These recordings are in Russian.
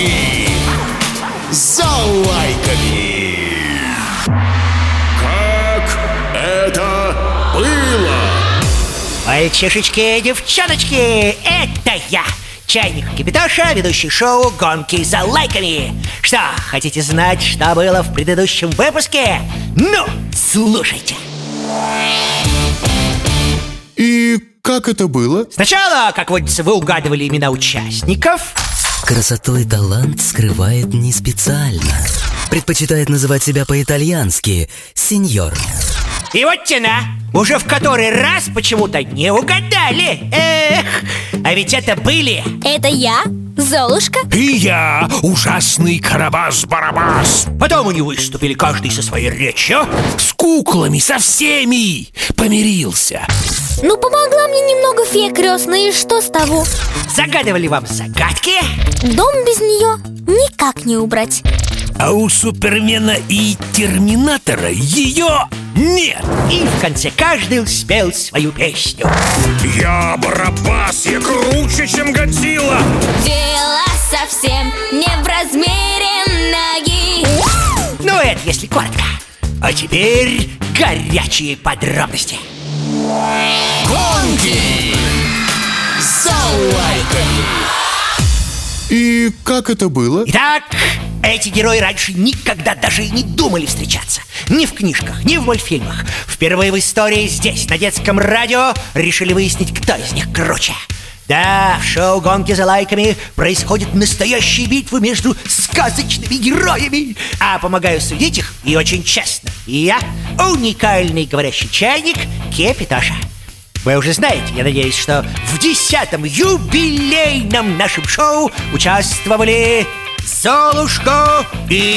Гонки за лайками. Как это было? Мальчишечки, девчоночки, это я, Чайник Кипятоша, ведущий шоу «Гонки за лайками». Что, хотите знать, что было в предыдущем выпуске? Ну, слушайте. И как это было? Сначала, как водится, вы угадывали имена участников. Красоту и талант скрывает не специально. Предпочитает называть себя по-итальянски «сеньор». И вот тена, уже в который раз почему-то не угадали. Эх, а ведь это были... Это я, Золушка. И я, ужасный Карабас-Барабас. Потом они выступили каждый со своей речью. С куклами, со всеми помирился. Ну, помогла мне немного фея крестная, и что с того? Загадывали вам загадки. Дом без нее никак не убрать. А у Супермена и Терминатора ее нет. И в конце каждый спел свою песню. Я Барабас, я круче, чем Годзилла. Дело совсем не в размере ноги. Ну, это если коротко. А теперь горячие подробности. Гонки за лайками. И как это было? Итак, эти герои раньше никогда даже и не думали встречаться. Ни в книжках, ни в мультфильмах. Впервые в истории здесь, на детском радио, решили выяснить, кто из них круче. Да, в шоу «Гонки за лайками» происходят настоящие битвы между сказочными героями. А помогаю судить их, и очень честно, я, уникальный говорящий чайник Кипятоша. Вы уже знаете, я надеюсь, что в 10-м юбилейном нашем шоу участвовали Золушка и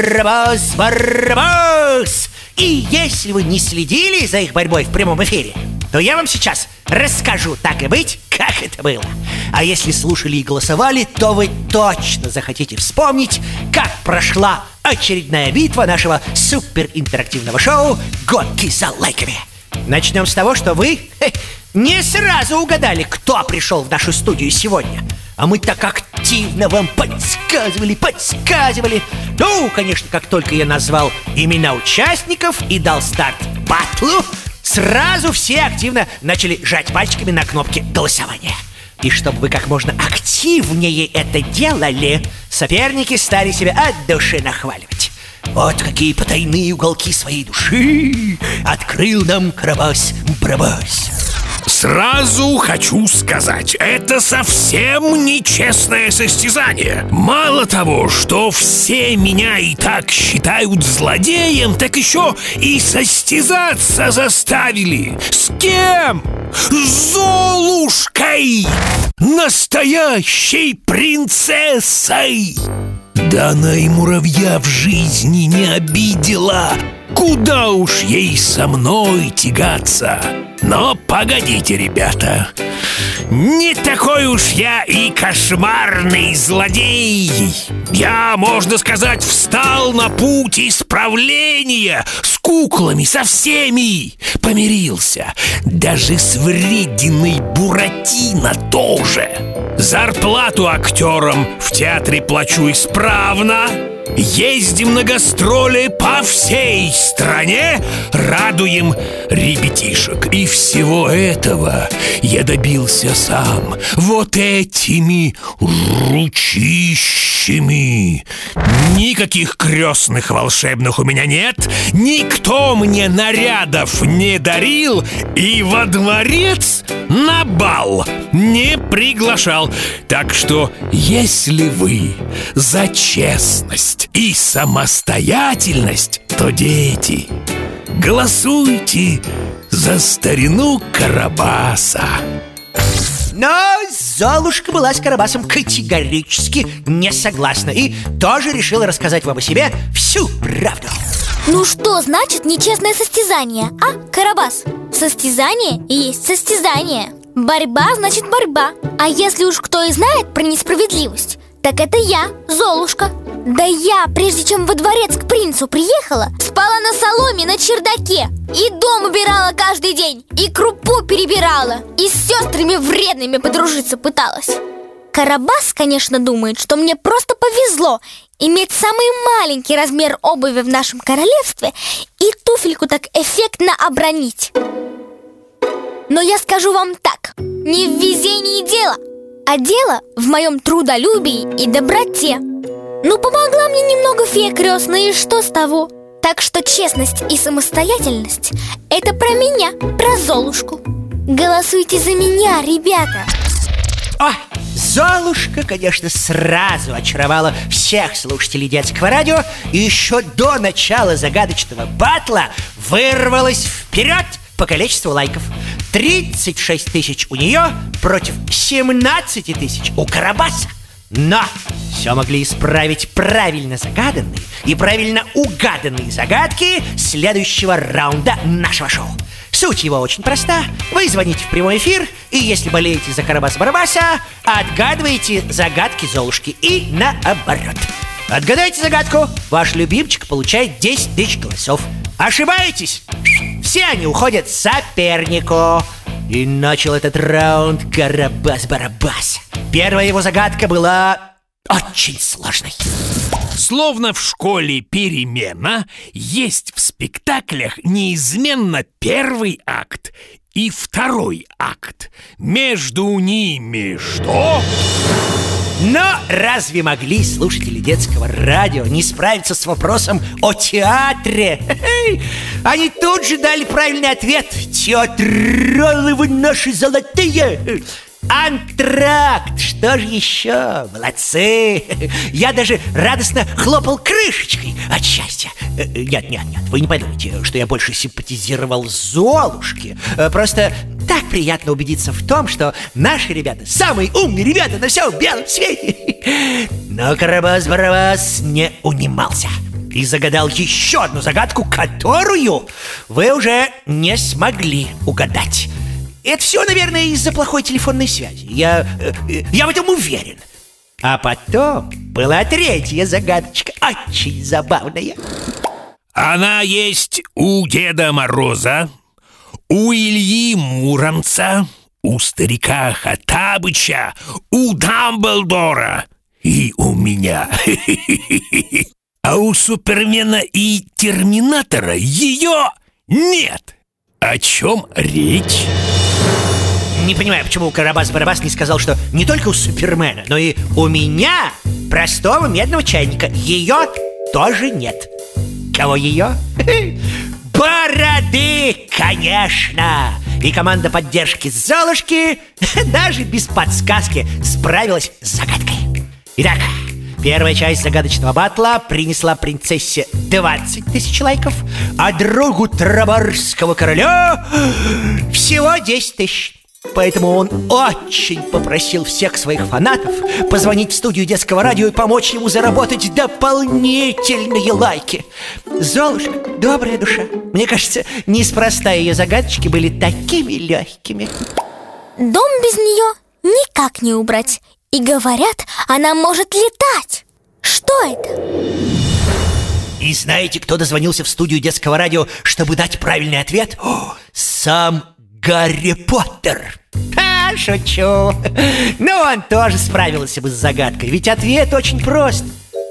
Карабас-Барабас. И если вы не следили за их борьбой в прямом эфире, то я вам сейчас расскажу, так и быть, как это было. А если слушали и голосовали, то вы точно захотите вспомнить, как прошла очередная битва нашего суперинтерактивного шоу «Гонки за лайками». Начнем с того, что вы не сразу угадали, кто пришел в нашу студию сегодня. А мы так активно вам подсказывали. Ну, конечно, как только я назвал имена участников и дал старт батлу, сразу все активно начали жать пальчиками на кнопки голосования. И чтобы вы как можно активнее это делали, соперники стали себя от души нахваливать. Вот какие потайные уголки своей души открыл нам Карабас-Барабас. Сразу хочу сказать, это совсем нечестное состязание. Мало того, что все меня и так считают злодеем, так еще и состязаться заставили. С кем? С Золушкой! Настоящей принцессой! Да она и муравья в жизни не обидела. Куда уж ей со мной тягаться? Но погодите, ребята, не такой уж я и кошмарный злодей. Я, можно сказать, встал на путь исправления. С куклами, со всеми помирился. Даже с врединой Буратино тоже. Зарплату актерам в театре плачу исправно. Ездим на гастроли по всей стране, радуем ребятишек. И всего этого я добился сам, вот этими ручищами. Никаких крестных волшебных у меня нет, никто мне нарядов не дарил и во дворец на бал не приглашал. Так что, если вы за честность и самостоятельность, то, дети, голосуйте за старину Карабаса. Но Золушка была с Карабасом категорически не согласна и тоже решила рассказать вам о себе всю правду. Ну что значит нечестное состязание, а, Карабас? Состязание и есть состязание. Борьба значит борьба. А если уж кто и знает про несправедливость, так это я, Золушка. Да я, прежде чем во дворец к принцу приехала, спала на соломе на чердаке. И дом убирала каждый день, и крупу перебирала, и с сестрами вредными подружиться пыталась. Карабас, конечно, думает, что мне просто повезло иметь самый маленький размер обуви в нашем королевстве и туфельку так эффектно обронить. Но я скажу вам так: не в везении дело, а дело в моем трудолюбии и доброте. Ну, помогла мне немного фея крестная, и что с того? Так что честность и самостоятельность — это про меня, про Золушку. Голосуйте за меня, ребята. О, Золушка, конечно, сразу очаровала всех слушателей детского радио и еще до начала загадочного батла вырвалась вперед по количеству лайков. 36 тысяч у нее против 17 тысяч у Карабаса. Но все могли исправить правильно загаданные и правильно угаданные загадки следующего раунда нашего шоу. Суть его очень проста. Вы звоните в прямой эфир, и если болеете за Карабаса-Барабаса, отгадываете загадки Золушки и наоборот. Отгадайте загадку, ваш любимчик получает 10 тысяч голосов. Ошибаетесь? Все они уходят сопернику. И начал этот раунд Карабас-Барабас. Первая его загадка была очень сложной. Словно в школе перемена, есть в спектаклях неизменно первый акт и второй акт. Между ними что? Но разве могли слушатели детского радио не справиться с вопросом о театре? Они тут же дали правильный ответ. Театралы вы наши золотые! Антракт! Что же еще? Молодцы! Я даже радостно хлопал крышечкой от счастья. Нет, вы не подумайте, что я больше симпатизировал Золушке. Просто так приятно убедиться в том, что наши ребята самые умные ребята на всем белом свете. Но Карабас-Барабас не унимался и загадал еще одну загадку, которую вы уже не смогли угадать. Это все, наверное, из-за плохой телефонной связи. Я в этом уверен. А потом была третья загадочка, очень забавная. Она есть у Деда Мороза, у Ильи Муромца, у старика Хоттабыча, у Дамблдора и у меня. А у Супермена и Терминатора ее нет. О чем речь? Не понимаю, почему Карабас-Барабас не сказал, что не только у Супермена, но и у меня, простого медного чайника, ее тоже нет. Кого ее? Бороды, конечно! И команда поддержки Золушки даже без подсказки справилась с загадкой. Итак, первая часть загадочного батла принесла принцессе 20 тысяч лайков, а другу Тарабарского короля всего 10 тысяч. Поэтому он очень попросил всех своих фанатов позвонить в студию детского радио и помочь ему заработать дополнительные лайки. Золушка, добрая душа. Мне кажется, неспроста ее загадочки были такими легкими. Дом без нее никак не убрать. И говорят, она может летать. Что это? И знаете, кто дозвонился в студию детского радио, чтобы дать правильный ответ? Сам Гарри Поттер. Шучу. Но он тоже справился бы с загадкой, ведь ответ очень прост.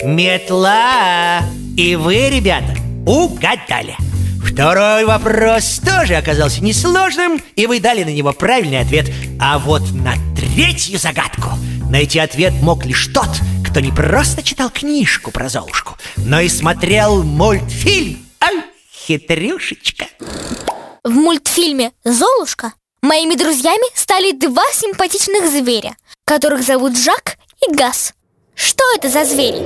Метла. И вы, ребята, угадали. Второй вопрос тоже оказался несложным, и вы дали на него правильный ответ. А вот на третью загадку найти ответ мог лишь тот, кто не просто читал книжку про Золушку, но и смотрел мультфильм. Хитрюшечка. В мультфильме «Золушка» моими друзьями стали два симпатичных зверя, которых зовут Жак и Газ. Что это за звери?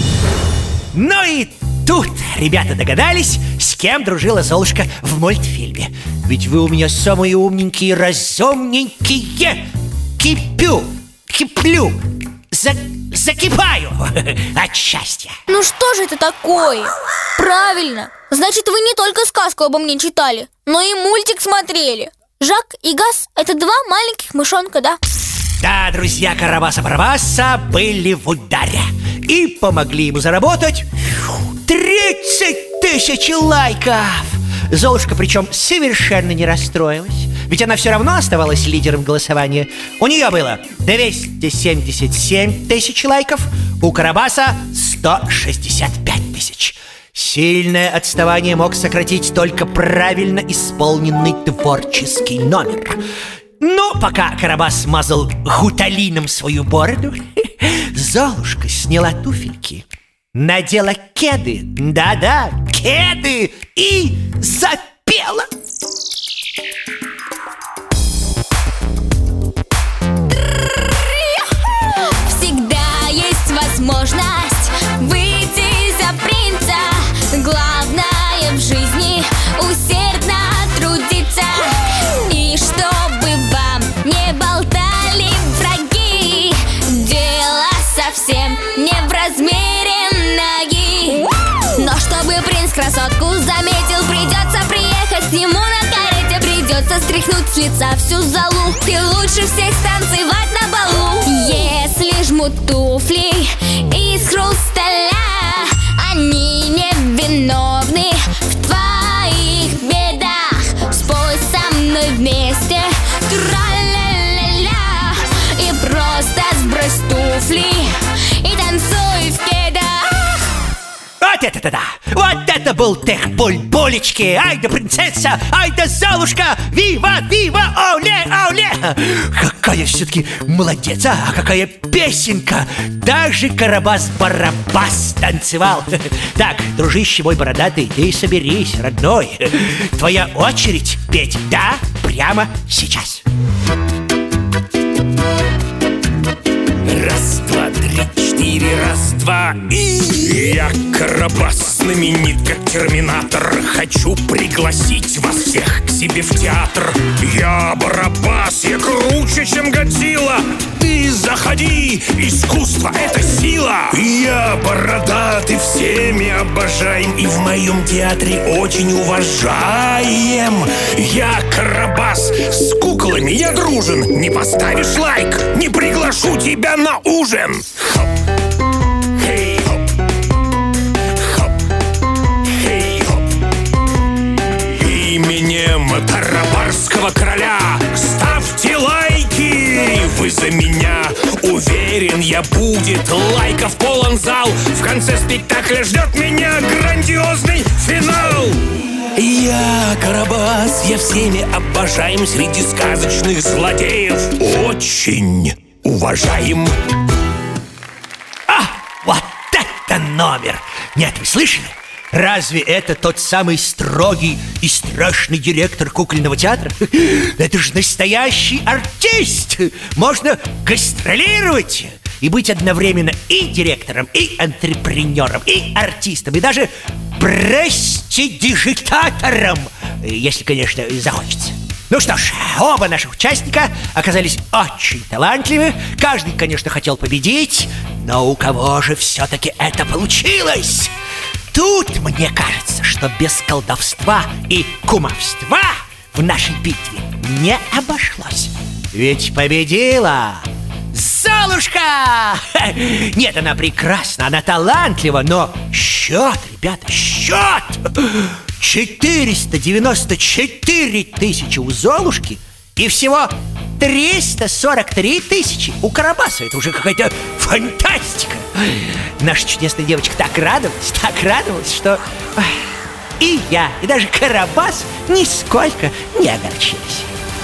Ну и тут ребята догадались, с кем дружила Золушка в мультфильме. Ведь вы у меня самые умненькие, разумненькие. Киплю, закипаю от счастья. Ну что же это такое? Правильно, значит, вы не только сказку обо мне читали, но и мультик смотрели. Жак и Газ — это два маленьких мышонка, да? Да, друзья Карабаса-Барабаса были в ударе и помогли ему заработать 30 тысяч лайков. Золушка причем совершенно не расстроилась. ведь она все равно оставалась лидером голосования. У нее было 277 тысяч лайков, у Карабаса 165 тысяч. Сильное отставание мог сократить только правильно исполненный творческий номер. Но пока Карабас мазал гуталином свою бороду, Золушка сняла туфельки, надела кеды, да-да, кеды, и запела. Всегда есть возможность выйти за принца. Главное в жизни усердно трудиться. И чтобы вам не болтали враги, дело совсем не в размере ноги. Но чтобы принц красотку заметил, придется приехать с нему на карете. Придется стряхнуть с лица всю золу и лучше всех станцевать на балу. Если жмут туфли из хрусталя, они не виновны в твоих бедах. Спой со мной вместе, тра-ля-ля-ля, и просто сбрось туфли и танцуй в кедах. Вот это да! Вот это был тех буль-булечки! Ай да принцесса! Ай да Золушка! Вива! Вива! Оле! Оле! Какая все-таки молодец! А какая песенка! Даже Карабас-Барабас танцевал! Так, дружище мой бородатый, ты соберись, родной! Твоя очередь петь, да? Прямо сейчас! Раз, два, три, четыре, раз, два, и... Я Карабас, знаменит как Терминатор. Хочу пригласить вас всех к себе в театр. Я Барабас, я круче, чем Годзилла. Ты заходи, искусство — это сила. Я бородатый, всеми обожаем, и в моем театре очень уважаем. Я Карабас, с куклами я дружен. Не поставишь лайк, не приглашу тебя на ужин. Хоп, хей, хоп, хоп, хей, хоп. Именем Тарабарского короля ставьте лайки. Вы за меня, уверен я, будет лайков полон зал. В конце спектакля ждет меня грандиозный финал. Я Карабас, я всеми обожаем, среди сказочных злодеев очень уважаем. Вот это номер! Нет, вы слышали? Разве это тот самый строгий и страшный директор кукольного театра? Это же настоящий артист! Можно гастролировать и быть одновременно и директором, и антрепренером, и артистом, и даже престидижитатором, если, конечно, захочется. Ну что ж, оба наших участника оказались очень талантливы. Каждый, конечно, хотел победить, но у кого же все-таки это получилось? Тут мне кажется, что без колдовства и кумовства в нашей битве не обошлось. Ведь победила Золушка! Нет, она прекрасна, она талантлива, но счет, ребята, счет! 494 тысячи у Золушки и всего 343 тысячи у Карабаса. Это уже какая-то фантастика. Наша чудесная девочка так радовалась, что и я, и даже Карабас нисколько не огорчились.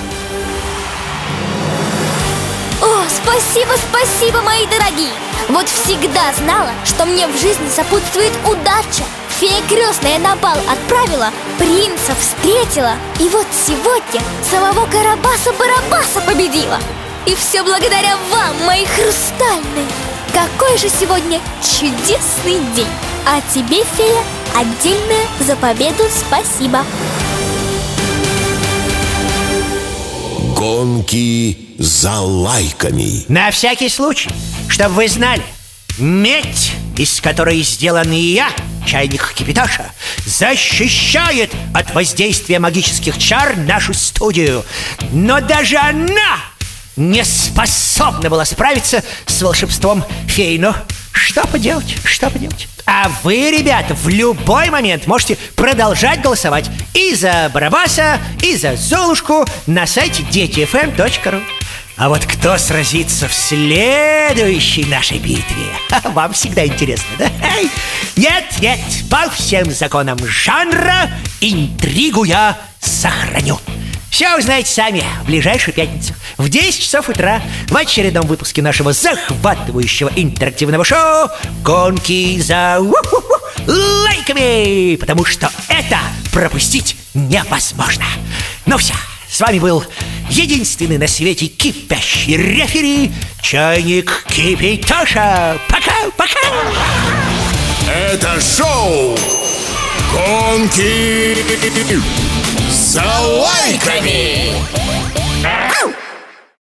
О, спасибо, мои дорогие! Вот всегда знала, что мне в жизни сопутствует удача. Фея крестная на бал отправила, принца встретила, и вот сегодня самого Карабаса-Барабаса победила. И все благодаря вам, мои хрустальные. Какой же сегодня чудесный день. А тебе, фея, отдельное за победу спасибо. Гонки за лайками. На всякий случай, чтобы вы знали, медь, из которой сделан и я, чайник Кипятоша, защищает от воздействия магических чар нашу студию. Но даже она не способна была справиться с волшебством феи. Ну, что поделать, что поделать. А вы, ребята, в любой момент можете продолжать голосовать и за Барабаса, и за Золушку на сайте детифм.ру. А вот кто сразится в следующей нашей битве? Вам всегда интересно, да? Нет, по всем законам жанра интригу я сохраню. Все узнаете сами в ближайшую пятницу в 10 часов утра в очередном выпуске нашего захватывающего интерактивного шоу «Гонки за лайками», потому что это пропустить невозможно. Ну все, с вами был единственный на свете кипящий рефери Чайник Кипятоша. Пока-пока. Это шоу «Гонки за лайками».